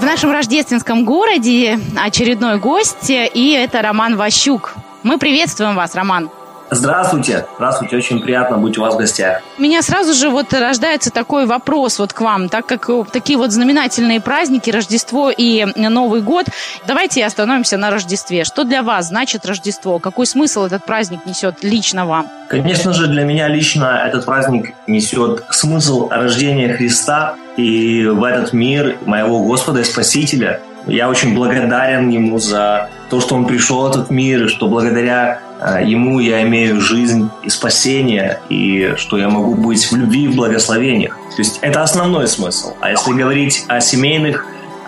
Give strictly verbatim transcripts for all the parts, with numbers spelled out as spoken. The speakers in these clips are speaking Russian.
нашем рождественском городе очередной гость, и это Роман Ващук. Мы приветствуем вас, Роман. Здравствуйте, здравствуйте, очень приятно быть у вас в гостях. У меня сразу же вот рождается такой вопрос вот к вам, так как такие вот знаменательные праздники, Рождество и Новый год, давайте остановимся на Рождестве. Что для вас значит Рождество? Какой смысл этот праздник несет лично вам? Конечно же, для меня лично этот праздник несет смысл рождения Христа и в этот мир моего Господа и Спасителя. Я очень благодарен Ему за то, что Он пришел в этот мир, и что благодаря Ему я имею жизнь и спасение, и что я могу быть в любви и в благословениях. То есть это основной смысл. А если говорить о семейных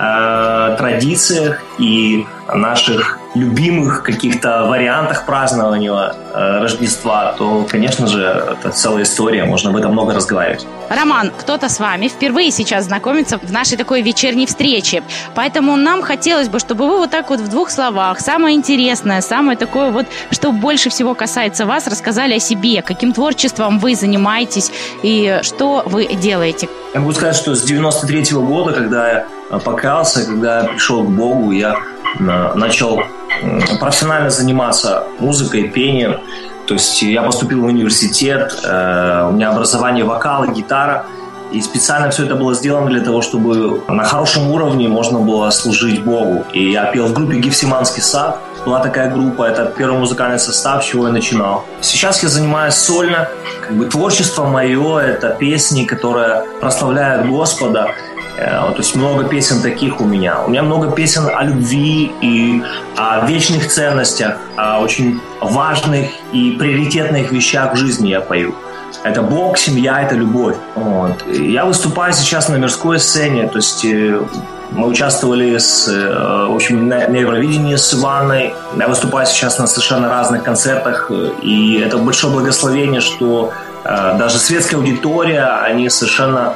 э, традициях и наших любимых каких-то вариантах празднования э, Рождества, то, конечно же, это целая история, можно об этом много разговаривать. Роман, кто-то с вами впервые сейчас знакомится в нашей такой вечерней встрече, поэтому нам хотелось бы, чтобы вы вот так вот в двух словах, самое интересное, самое такое вот, что больше всего касается вас, рассказали о себе, каким творчеством вы занимаетесь и что вы делаете. Я могу сказать, что с девяносто третьего года, когда я покаялся, когда я пришел к Богу, я начал профессионально заниматься музыкой, пением. То есть я поступил в университет, у меня образование вокала, гитара. И специально все это было сделано для того, чтобы на хорошем уровне можно было служить Богу. И я пел в группе «Гефсиманский сад». Была такая группа, это первый музыкальный состав, с чего я начинал. Сейчас я занимаюсь сольно. Как бы творчество мое – это песни, которые прославляют Господа. То есть много песен таких у меня. У меня много песен о любви и о вечных ценностях, о очень важных и приоритетных вещах в жизни я пою. Это Бог, семья, это любовь. Вот. Я выступаю сейчас на мирской сцене, то есть мы участвовали с, в общем, на Евровидении с Иваной. Я выступаю сейчас на совершенно разных концертах, и это большое благословение, что даже светская аудитория, они совершенно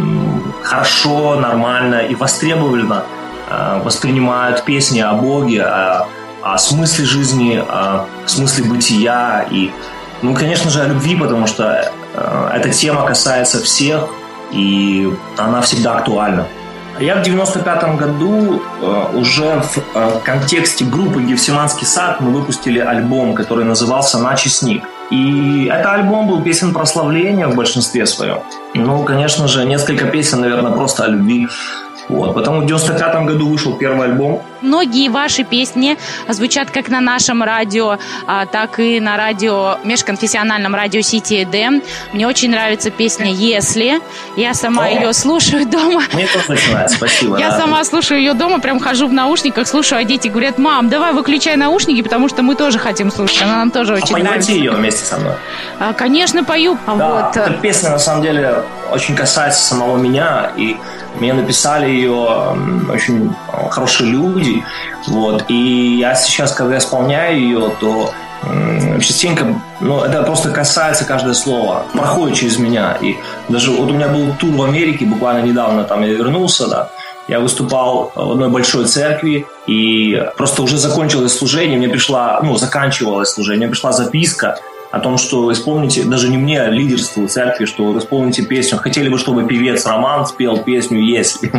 хорошо, нормально и востребованно воспринимают песни о Боге, о, о смысле жизни, о смысле бытия и, ну, конечно же, о любви, потому что э, эта тема касается всех, и она всегда актуальна. Я в девяносто пятом году э, уже в э, контексте группы «Гефсиманский сад» мы выпустили альбом, который назывался «Наче снег». И этот альбом был песен прославления в большинстве своем. Ну, конечно же, несколько песен, наверное, просто о любви. Вот. Потом в девяносто пятом году вышел первый альбом. Многие ваши песни звучат как на нашем радио, так и на радио, межконфессиональном радио Сити эф эм. Мне очень нравится песня «Если». Я сама О, ее слушаю дома. Мне тоже начинается, спасибо. Я да. сама слушаю ее дома, прям хожу в наушниках, слушаю, а дети говорят: мам, давай выключай наушники, потому что мы тоже хотим слушать. Она нам тоже очень а нравится. Поете ее вместе со мной? А, конечно, пою. Да, вот. Эта песня, на самом деле, очень касается самого меня, и мне написали ее очень хорошие люди, вот, и я сейчас, когда исполняю ее, то м, частенько, ну, это просто касается каждое слово, проходит через меня, и даже вот у меня был тур в Америке, буквально недавно, там я вернулся, да, я выступал в одной большой церкви, и просто уже закончилось служение, мне пришла, ну, заканчивалось служение, мне пришла записка о том, что исполните, даже не мне, а лидерству церкви, что вот исполните песню. Хотели бы, чтобы певец Роман спел песню «Если».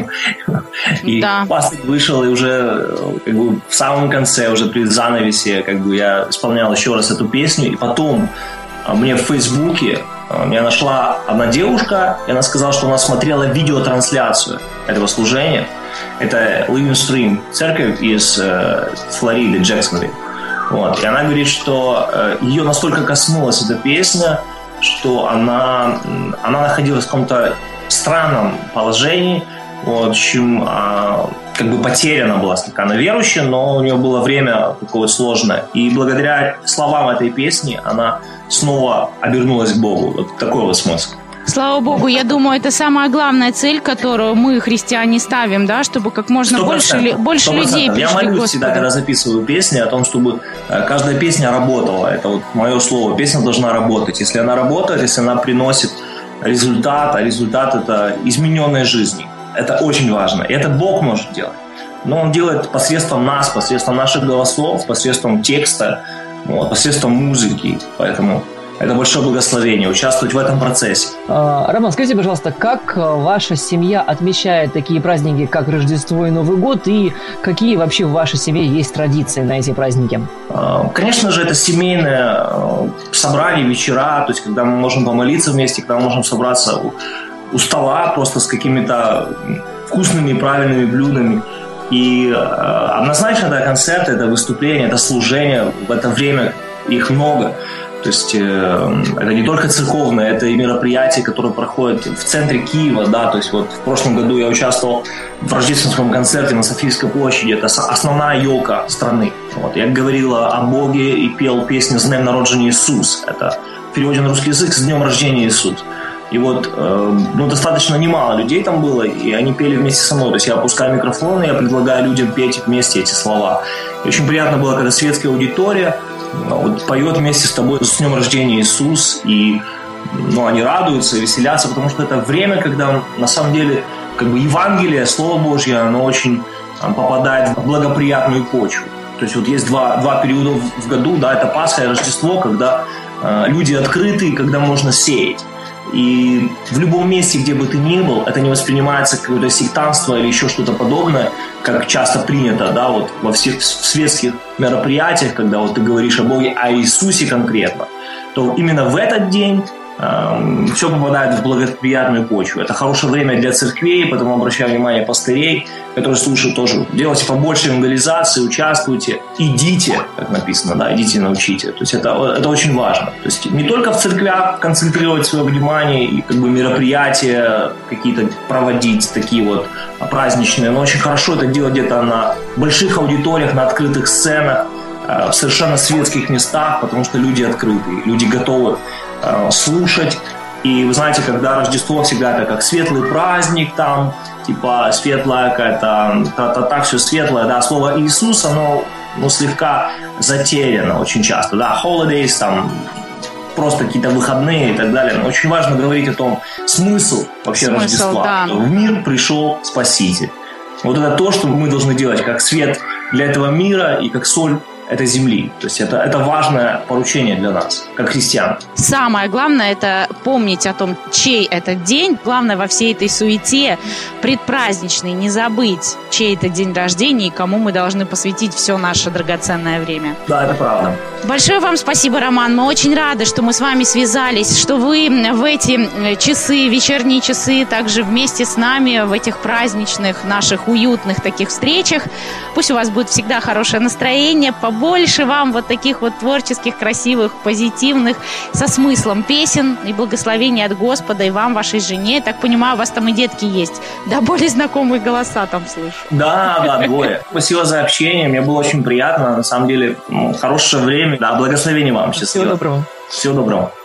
И да. пастырь вышел, и уже как бы, в самом конце, уже при занавесе, как бы я исполнял еще раз эту песню. И потом мне в Фейсбуке меня нашла одна девушка, и она сказала, что она смотрела видеотрансляцию этого служения. Это Living Stream, церковь из э, Флориды, Джексонвилл. Вот. И она говорит, что э, ее настолько коснулась эта песня, что она, она находилась в каком-то странном положении, вот, в общем, э, как бы потеряна была слегка. Она верующая, но у нее было время какое-то сложное. И благодаря словам этой песни она снова обернулась к Богу. Вот такой вот смысл. Слава Богу, я думаю, это самая главная цель, которую мы, христиане, ставим, да, чтобы как можно больше, больше людей пришли Я к молюсь Господу. всегда, когда записываю песни, о том, чтобы каждая песня работала. Это вот мое слово. Песня должна работать. Если она работает, если она приносит результат, а результат – это измененная жизнь. Это очень важно. И это Бог может делать. Но Он делает посредством нас, посредством наших голосов, посредством текста, вот, посредством музыки. Поэтому это большое благословение, участвовать в этом процессе. Роман, скажите, пожалуйста, как ваша семья отмечает такие праздники, как Рождество и Новый год, и какие вообще в вашей семье есть традиции на эти праздники? Конечно же, это семейное собрание, вечера, то есть когда мы можем помолиться вместе, когда мы можем собраться у, у стола просто с какими-то вкусными и правильными блюдами. И однозначно это концерты, это выступления, это служение, в это время их много. То есть э, это не только церковное, это и мероприятия, которые проходят в центре Киева, да, то есть вот в прошлом году я участвовал в рождественском концерте на Софийской площади, это основная елка страны. Вот. Я говорил о Боге и пел песню «С днем народжения Иисус», это в переводе на русский язык «С днем рождения Иисус». И вот э, ну, достаточно немало людей там было, и они пели вместе со мной. То есть я опускаю микрофон, и я предлагаю людям петь вместе эти слова. И очень приятно было, когда светская аудитория вот, поет вместе с тобой «С днем рождения Иисус», и ну, они радуются, веселятся, потому что это время, когда на самом деле как бы Евангелие, Слово Божье, оно очень там, попадает в благоприятную почву. То есть вот есть два, два периода в году, да, это Пасха и Рождество, когда э, люди открыты, когда можно сеять. И в любом месте, где бы ты ни был, это не воспринимается как какое-то сектантство или еще что-то подобное, как часто принято, да, вот во всех светских мероприятиях, когда вот ты говоришь о Боге, о Иисусе конкретно, то именно в этот день э, все попадает в благоприятную почву. Это хорошее время для церквей, поэтому обращаю внимание пастырей, которые слушают тоже. Делайте побольше евангелизации, участвуйте, идите, как написано, да, идите научите. То есть это, это очень важно. То есть не только в церквях концентрировать свое внимание и как бы мероприятия какие-то проводить, такие вот праздничные, но очень хорошо это делать где-то на больших аудиториях, на открытых сценах, в совершенно светских местах, потому что люди открыты, люди готовы слушать. И вы знаете, когда Рождество всегда это как светлый праздник, там, типа светлая какая-то, та-та-та, все светлое, да, слово Иисус, оно ну, слегка затеряно очень часто, да, holidays, там, просто какие-то выходные и так далее. Но очень важно говорить о том, смысл вообще смысл, Рождества. Да. В мир пришел Спаситель. Вот это то, что мы должны делать, как свет для этого мира и как соль этой земли. То есть это, это важное поручение для нас, как христиан. Самое главное – это помнить о том, чей этот день. Главное во всей этой суете предпраздничной не забыть, чей это день рождения и кому мы должны посвятить все наше драгоценное время. Да, это правда. Большое вам спасибо, Роман. Мы очень рады, что мы с вами связались, что вы в эти часы, вечерние часы, также вместе с нами в этих праздничных, наших уютных таких встречах. Пусть у вас будет всегда хорошее настроение, побольше вам вот таких вот творческих, красивых, позитивных, со смыслом песен и благословений от Господа, и вам, вашей жене. Я так понимаю, у вас там и детки есть. Да, более знакомые голоса там слышу. Да, да, двое. Спасибо за общение, мне было очень приятно. На самом деле, хорошее время. Да, благословения вам. Счастливо. Всего доброго. Всего доброго.